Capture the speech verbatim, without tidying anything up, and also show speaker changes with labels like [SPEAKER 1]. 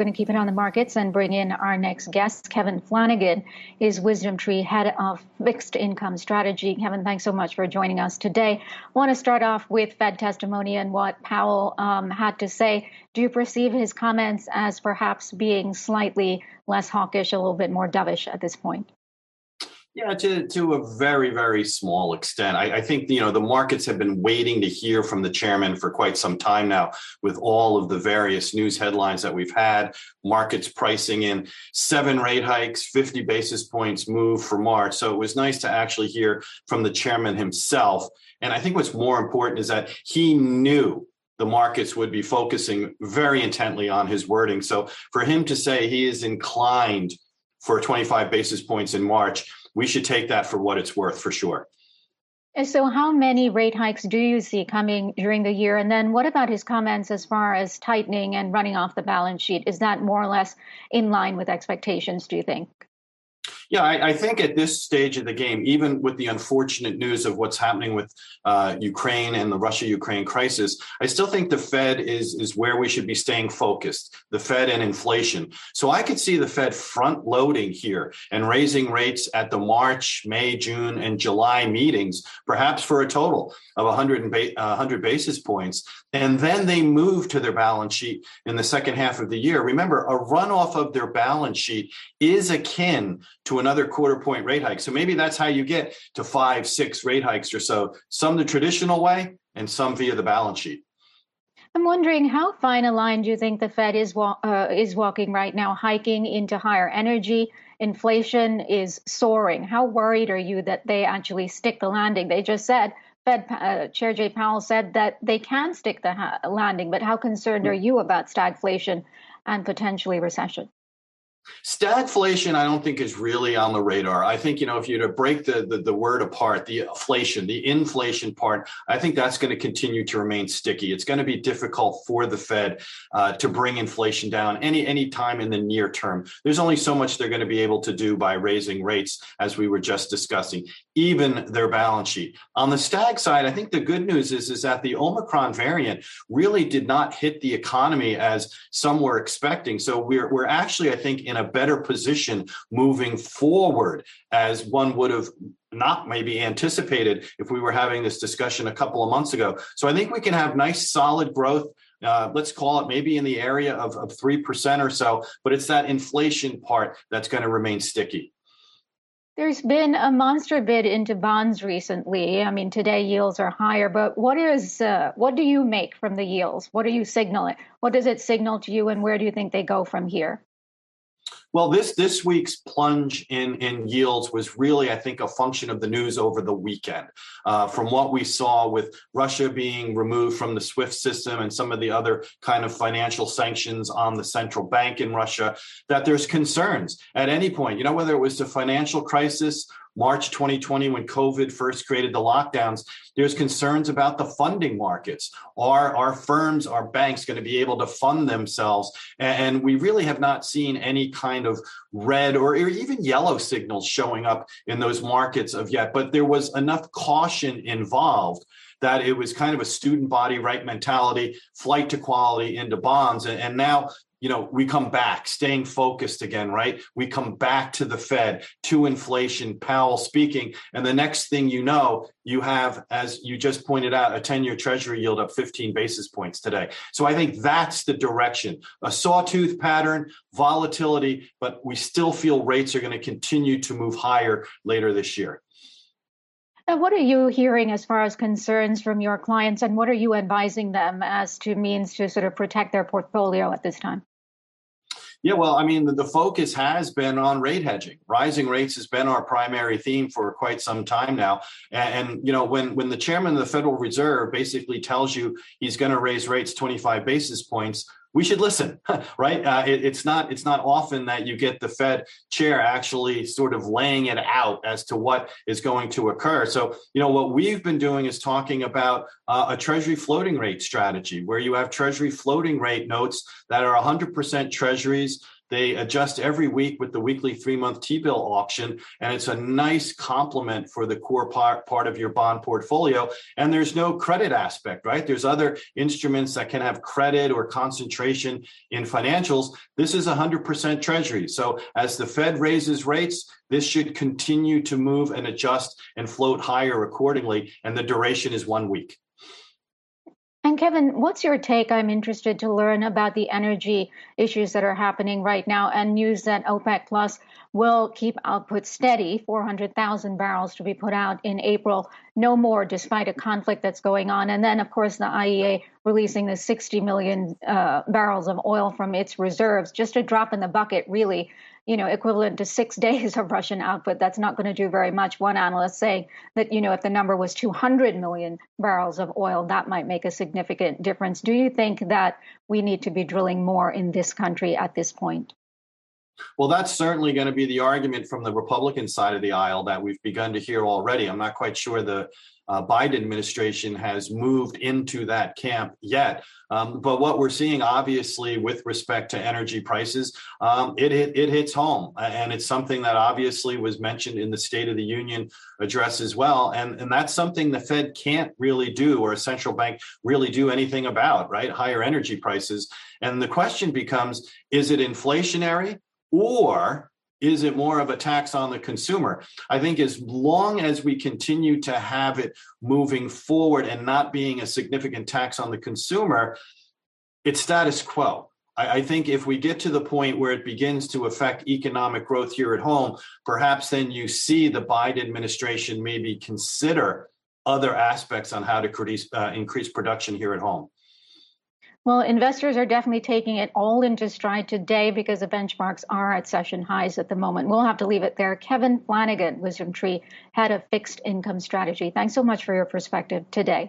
[SPEAKER 1] going to keep it on the markets and bring in our next guest, Kevin Flanagan, is WisdomTree Head of Fixed Income Strategy. Kevin, thanks so much for joining us today. I want to start off with Fed testimony and what Powell um, had to say. Do you perceive his comments as perhaps being slightly less hawkish, a little bit more dovish at this point?
[SPEAKER 2] Yeah, to to a very, very small extent. I, I think, you know, the markets have been waiting to hear from the chairman for quite some time now with all of the various news headlines that we've had, markets pricing in seven rate hikes, fifty basis points move for March. So it was nice to actually hear from the chairman himself. And I think what's more important is that he knew the markets would be focusing very intently on his wording. So for him to say he is inclined for twenty-five basis points in March, we should take that for what it's worth, for sure.
[SPEAKER 1] And so how many rate hikes do you see coming during the year? And then what about his comments as far as tightening and running off the balance sheet? Is that more or less in line with expectations, do you think?
[SPEAKER 2] Yeah, I, I think at this stage of the game, even with the unfortunate news of what's happening with uh, Ukraine and the Russia-Ukraine crisis, I still think the Fed is, is where we should be staying focused, the Fed and inflation. So I could see the Fed front loading here and raising rates at the March, May, June, and July meetings, perhaps for a total of one hundred, ba- one hundred basis points. And then they move to their balance sheet in the second half of the year. Remember, a runoff of their balance sheet is akin to another quarter point rate hike. So maybe that's how you get to five, six rate hikes or so, some the traditional way and some via the balance sheet.
[SPEAKER 1] I'm wondering how fine a line do you think the Fed is wa- uh, is walking right now, hiking into higher energy? Inflation is soaring. How worried are you that they actually stick the landing? They just said, Fed uh, Chair Jay Powell said that they can stick the ha- landing, but how concerned are you about stagflation and potentially recession?
[SPEAKER 2] Stagflation, I don't think is really on the radar. I think, you know, if you were to break the, the, the word apart, the inflation, the inflation part, I think that's going to continue to remain sticky. It's going to be difficult for the Fed uh, to bring inflation down any, any time in the near term. There's only so much they're going to be able to do by raising rates, as we were just discussing, even their balance sheet. On the stag side, I think the good news is, is that the Omicron variant really did not hit the economy as some were expecting. So we're, we're actually, I think, in a better position moving forward, as one would have not maybe anticipated if we were having this discussion a couple of months ago. So I think we can have nice, solid growth. Uh, let's call it maybe in the area of, of three percent or so, but it's that inflation part that's going to remain sticky.
[SPEAKER 1] There's been a monster bid into bonds recently. I mean, today yields are higher, but what is uh, what do you make from the yields? What are you signaling? What does it signal to you, and where do you think they go from here?
[SPEAKER 2] Well, this this week's plunge in, in yields was really, I think, a function of the news over the weekend. Uh, from what we saw with Russia being removed from the SWIFT system and some of the other kind of financial sanctions on the central bank in Russia, that there's concerns at any point, you know, whether it was the financial crisis, March twenty twenty, when COVID first created the lockdowns, there's concerns about the funding markets. Are our firms, our banks going to be able to fund themselves? And we really have not seen any kind of red or even yellow signals showing up in those markets of yet. But there was enough caution involved that it was kind of a student body right mentality, flight to quality into bonds. And now, you know, we come back, staying focused again, right? We come back to the Fed, to inflation, Powell speaking. And the next thing you know, you have, as you just pointed out, a ten-year Treasury yield up fifteen basis points today. So I think that's the direction. A sawtooth pattern, volatility, but we still feel rates are going to continue to move higher later this year.
[SPEAKER 1] And what are you hearing as far as concerns from your clients, and what are you advising them as to means to sort of protect their portfolio at this time?
[SPEAKER 2] Yeah, well, I mean, the, the focus has been on rate hedging. Rising rates has been our primary theme for quite some time now. And, and you know, when, when the chairman of the Federal Reserve basically tells you he's going to raise rates twenty-five basis points, we should listen, right? Uh, it, it's not it's not often that you get the Fed chair actually sort of laying it out as to what is going to occur. So, you know, what we've been doing is talking about uh, a Treasury floating rate strategy, where you have Treasury floating rate notes that are one hundred percent Treasuries They adjust every week with the weekly three-month T-bill auction, and it's a nice complement for the core part, part of your bond portfolio. And there's no credit aspect, right? There's other instruments that can have credit or concentration in financials. This is one hundred percent Treasury. So as the Fed raises rates, this should continue to move and adjust and float higher accordingly, and the duration is one week.
[SPEAKER 1] And Kevin, what's your take? I'm interested to learn about the energy issues that are happening right now, and news that OPEC Plus will keep output steady, four hundred thousand barrels to be put out in April, no more despite a conflict that's going on. And then, of course, the I E A releasing the sixty million uh, barrels of oil from its reserves, just a drop in the bucket, really, you know, equivalent to six days of Russian output. That's not going to do very much. One analyst saying that, you know, if the number was two hundred million barrels of oil, that might make a significant difference. Do you think that we need to be drilling more in this country at this point?
[SPEAKER 2] Well, that's certainly going to be the argument from the Republican side of the aisle that we've begun to hear already. I'm not quite sure the uh, Biden administration has moved into that camp yet. Um, but what we're seeing, obviously, with respect to energy prices, um, it, it, it hits home. And it's something that obviously was mentioned in the State of the Union address as well. And, and that's something the Fed can't really do, or a central bank really do anything about, right? Higher energy prices. And the question becomes, is it inflationary? Or is it more of a tax on the consumer? I think as long as we continue to have it moving forward and not being a significant tax on the consumer, it's status quo. I, I think if we get to the point where it begins to affect economic growth here at home, perhaps then you see the Biden administration maybe consider other aspects on how to increase, uh, increase production here at home.
[SPEAKER 1] Well, investors are definitely taking it all into stride today because the benchmarks are at session highs at the moment. We'll have to leave it there. Kevin Flanagan, WisdomTree, head of fixed income strategy. Thanks so much for your perspective today.